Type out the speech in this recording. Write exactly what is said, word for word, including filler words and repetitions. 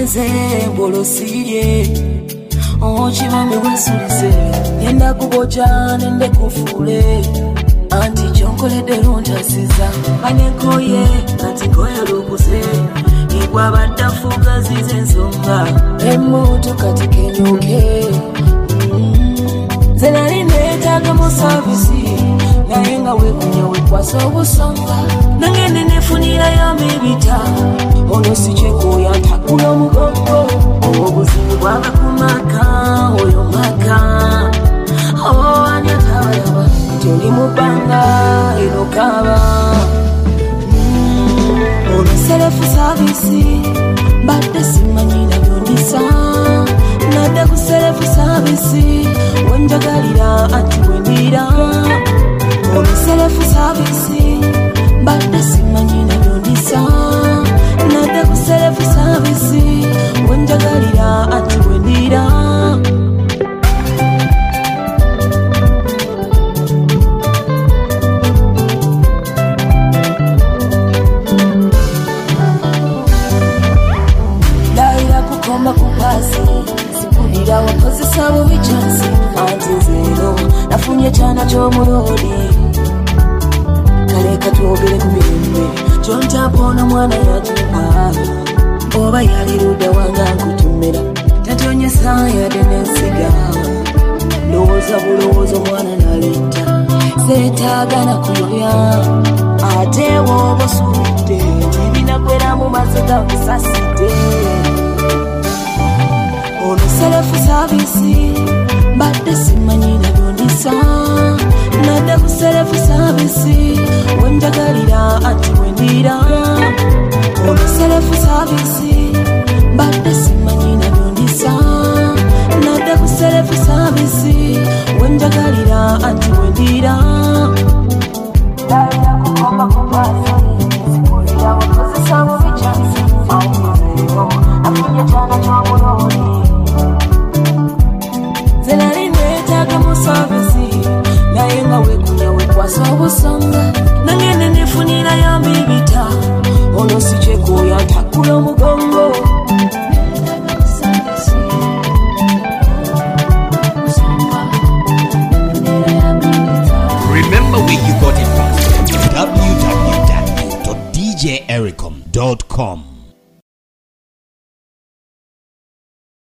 nze bolosirye ochibambe wesulize yenda kuboja nende kufule anti chonkoledde luntasiza banenkoye ati koyo lukuze igwa badafuga zize ensonga emutu kati kenyuke nze nali neetaaga mu savisi naye nga weekunya wekwasa obusonga nangende nefunirayo mibita ono si kyekuya ntakula omugongo obuzibu bwava ku maka oyo maka anyatabalaba toli mu bbanga eno kaaba ono selefu savisi mbadde simanyi nabyo ndisa nadde ku selefu savisi wenjagalira anti wendira ono selefu savisi mbadde simanyi nabyo ndisa nadde ku selefu savisi wenjagalira anti wendira sikudira wakozesa bubi chansi anti zero nafunye cyana cyo murodi kale katwogere ku mirembe kyontapoona mwana yatumpa oba yalirude wanga kutumira tatonyesa yade nensiga ndowooza bulowoozo mwana naleta seetaagana kulya ate woba osuulidde tibinakwera mu maaso ga kusasite ono selefu savisi mbadde simanyi nabyo ndisa nadde ku selefu savisi wenjagalira anti wendira ono selefu savisi mbadde simanyi nabyo ndisa nadde ku selefu savisi wenjagalira anti wendira dayira kukomba kupasi sikulira wakozesa bubi chansi aumizero nafunye cyana cy'omulodi zenali neetaaga mu savisi naye nga weekunya wekwasa obusonga nangende nefunirayo mbibita ono si kyekuya ntakula omugongo Remember where you got it from w w w dot d j ericom dot com.